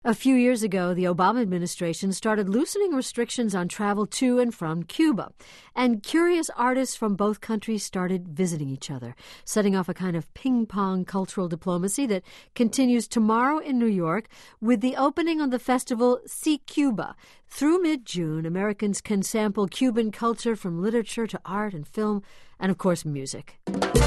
A few years ago, the Obama administration started loosening restrictions on travel to and from Cuba. And curious artists from both countries started visiting each other, setting off a kind of ping-pong cultural diplomacy that continues tomorrow in New York with the opening of the festival See Cuba. Through mid-June, Americans can sample Cuban culture from literature to art and film, and of course, music.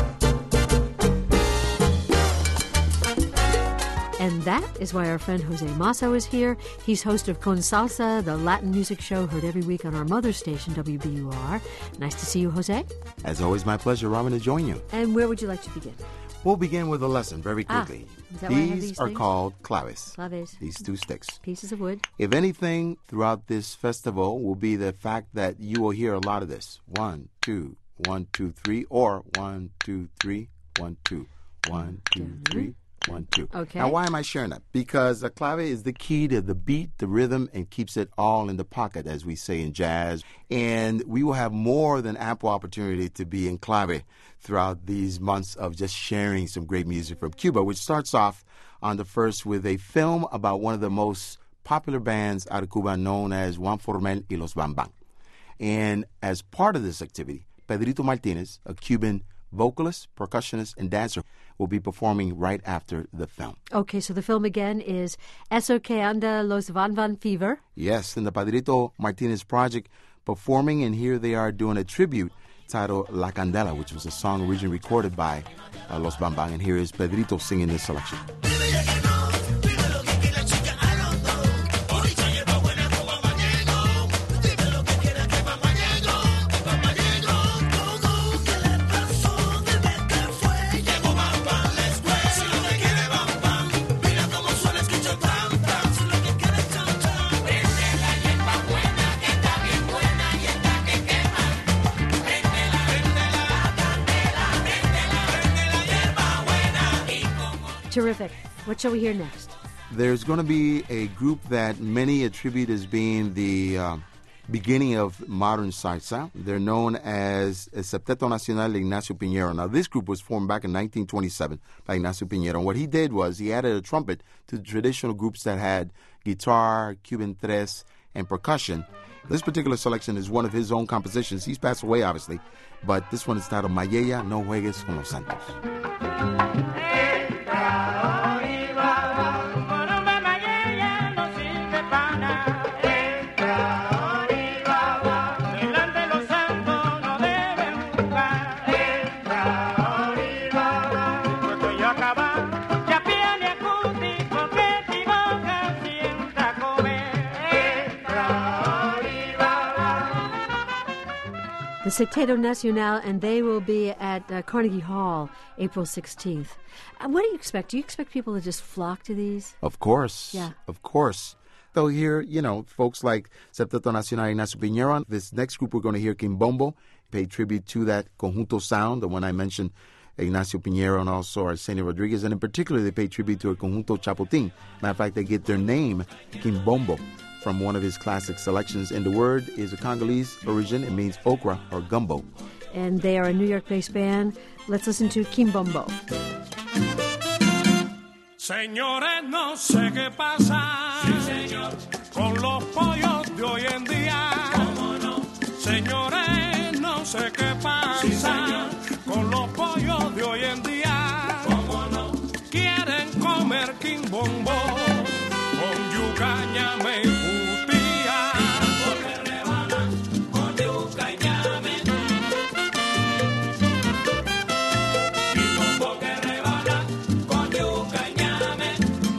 And that is why our friend Jose Masso is here. He's host of Con Salsa, the Latin music show heard every week on our mother station, WBUR. Nice to see you, Jose. As always, my pleasure, Robin, to join you. And where would you like to begin? We'll begin with a lesson very quickly. Is that why I have These these are things? called claves. Claves. These two sticks. Pieces of wood. If anything throughout this festival will be the fact that you will hear a lot of this. 1, 2, 1, 2, 3, or 1, 2, 3, 1, 2, 1, 2, 3. 1, 2. Okay. Now, why am I sharing that? Because a clave is the key to the beat, the rhythm, and keeps it all in the pocket, as we say in jazz. And we will have more than ample opportunity to be in clave throughout these months of just sharing some great music from Cuba, which starts off on the first with a film about one of the most popular bands out of Cuba known as Juan Formel y Los Bam Bam. And as part of this activity, Pedrito Martinez, a Cuban vocalist, percussionist, and dancer, will be performing right after the film. Okay, so the film again is Eso que anda los Van Van Fever. Yes, and the Pedrito Martinez project performing, and here they are doing a tribute titled La Candela, which was a song originally recorded by Los Bam Bam, and here is Pedrito singing this selection. Terrific. What shall we hear next? There's going to be a group that many attribute as being the beginning of modern salsa. They're known as El Septeto Nacional de Ignacio Piñero. Now, this group was formed back in 1927 by Ignacio Piñero. And what he did was he added a trumpet to the traditional groups that had guitar, Cuban tres, and percussion. This particular selection is one of his own compositions. He's passed away, obviously, but this one is titled Mayella, No Juegues con los Santos. The Septeto Nacional, and they will be at Carnegie Hall April 16th. What do you expect? Do you expect people to just flock to these? Of course. Yeah. Of course. They'll hear, folks like Septeto Nacional Ignacio Piñero. This next group we're going to hear, Quimbombo, pay tribute to that conjunto sound, the one I mentioned, Ignacio Piñero, and also Arsenio Rodriguez. And in particular, they pay tribute to a conjunto Chapotín. Matter of fact, they get their name, Quimbombo, from one of his classic selections. And the word is a Congolese origin. It means okra or gumbo. And they are a New York-based band. Let's listen to Quimbombo. Señores, no sé qué pasa, sí, señor, con los pollos de hoy en día. ¿Cómo no? Señores, no sé qué pasa, sí, señor, con los pollos de hoy en día. ¿Cómo no? Quieren comer quimbombo con yuca, ñame y jutía. Porque rebanan con yuca y ñame. Quimbombo que rebana con yuca y ñame.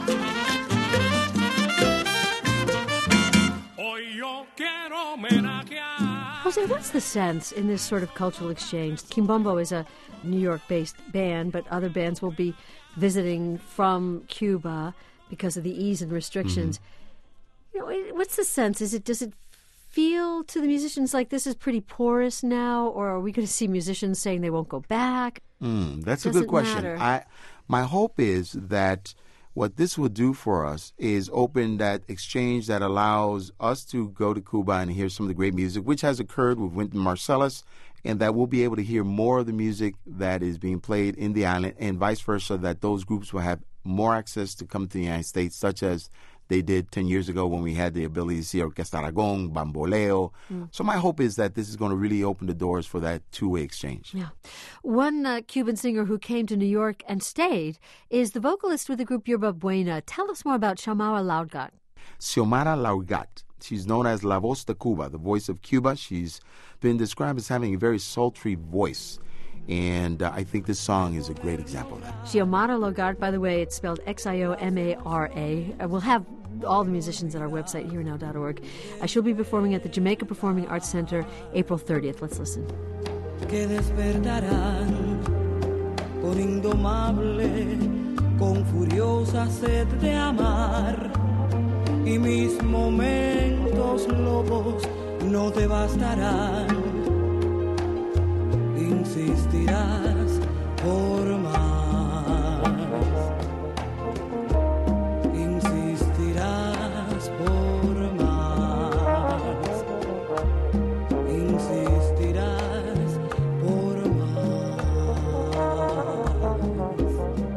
Hoy yo quiero homenajear. Jose, what's the sense in this sort of cultural exchange? Quimbombo is a New York-based band, but other bands will be visiting from Cuba because of the ease and restrictions. What's the sense? Does it feel to the musicians like this is pretty porous now, or are we going to see musicians saying they won't go back? That's a good question. My hope is that what this will do for us is open that exchange that allows us to go to Cuba and hear some of the great music, which has occurred with Wynton Marsalis, and that we'll be able to hear more of the music that is being played in the island, and vice versa, that those groups will have more access to come to the United States, such as they did 10 years ago when we had the ability to see Orquesta Aragon, Bamboleo. So my hope is that this is going to really open the doors for that two-way exchange. Yeah. One Cuban singer who came to New York and stayed is the vocalist with the group Yerba Buena. Tell us more about Xiomara Laurgat. Xiomara Laurgat. She's known as La Voz de Cuba, the voice of Cuba. She's been described as having a very sultry voice. And I think this song is a great example of that. Xiomara Laurgat, by the way, it's spelled Xiomara. We'll have all the musicians at our website, herenow.org. She'll be performing at the Jamaica Performing Arts Center April 30th. Let's listen. Que despertarán con indomable, con furiosa sed de amar, y mis momentos lobos no te bastarán. Insistirás por más, insistirás por más, insistirás por más.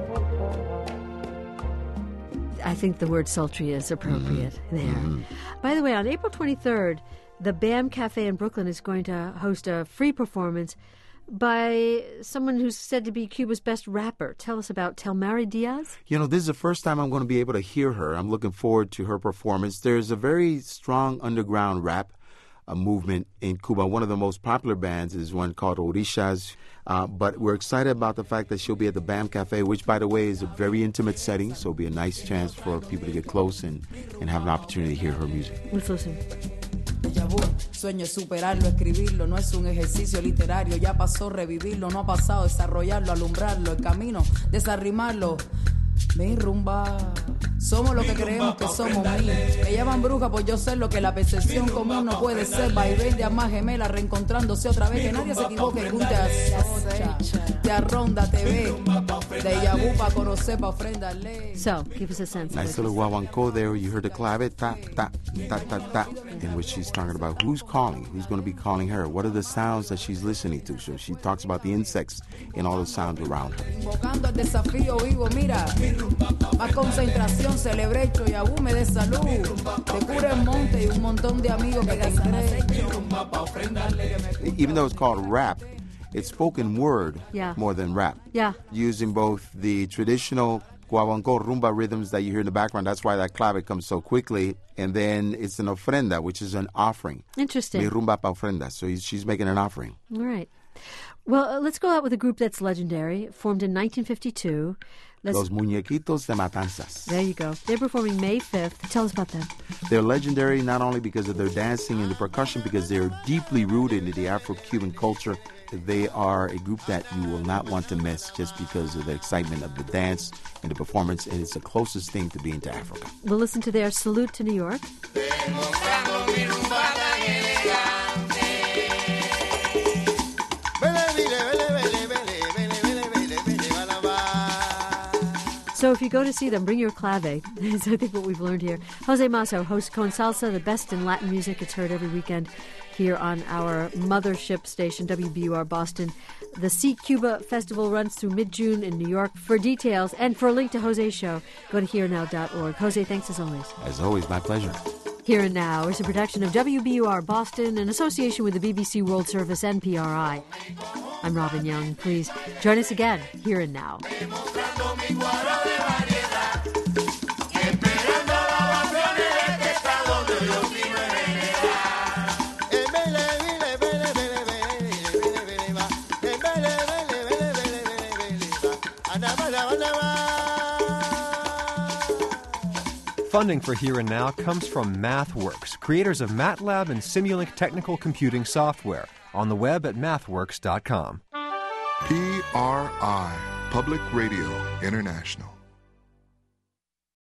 I think the word sultry is appropriate there. By the way, on April 23rd, the BAM Cafe in Brooklyn is going to host a free performance by someone who's said to be Cuba's best rapper. Tell us about Telmari Diaz. You know, this is the first time I'm going to be able to hear her. I'm looking forward to her performance. There's a very strong underground rap movement in Cuba. One of the most popular bands is one called Orishas. But we're excited about the fact that she'll be at the BAM Cafe, which, by the way, is a very intimate setting, so it'll be a nice chance for people to get close and have an opportunity to hear her music. Let's listen. Sueño superarlo, escribirlo, no es un ejercicio literario, ya pasó revivirlo, no ha pasado desarrollarlo, alumbrarlo, el camino, desarrimarlo, mi rumba. Somos lo que creemos que somos, me llaman bruja por yo ser lo que la percepción común no puede ser, vaivén de almas gemelas reencontrándose otra vez, que nadie se equivoque, que un te acecha, te arronda, te ve, de Yabú pa' conocer, pa' ofrendarle. So, give us a sense. Nice little guaguancó there. You heard the clave, ta, ta, ta, ta, ta, in which she's talking about who's calling, who's going to be calling her, what are the sounds that she's listening to. So she talks about the insects and all the sounds around her. Invocando el desafío vivo, mira, más concentración, celebré hecho y Yabú me dé salud, te cura el monte y un montón de amigos que te engré. Even though it's called rap, it's spoken word more than rap. Yeah. Using both the traditional guaguancó rumba rhythms that you hear in the background. That's why that clave comes so quickly. And then it's an ofrenda, which is an offering. Interesting. Mi rumba pa ofrenda. So she's making an offering. All right. Well, let's go out with a group that's legendary, formed in 1952. Los Muñequitos de Matanzas. There you go. They're performing May 5th. Tell us about them. They're legendary not only because of their dancing and the percussion, because they're deeply rooted in the Afro-Cuban culture. They are a group that you will not want to miss just because of the excitement of the dance and the performance, and it's the closest thing to being to Africa. We'll listen to their Salute to New York. So if you go to see them, bring your clave. That's, I think, what we've learned here. Jose Masso hosts Con Salsa, the best in Latin music. It's heard every weekend here on our mothership station, WBUR Boston. The See Cuba Festival runs through mid-June in New York. For details and for a link to Jose's show, go to herenow.org. Jose, thanks as always. As always, my pleasure. Here and Now is a production of WBUR Boston in association with the BBC World Service and PRI. I'm Robin Young. Please join us again, Here and Now. Funding for Here and Now comes from MathWorks, creators of MATLAB and Simulink technical computing software, on the web at mathworks.com. PRI, Public Radio International.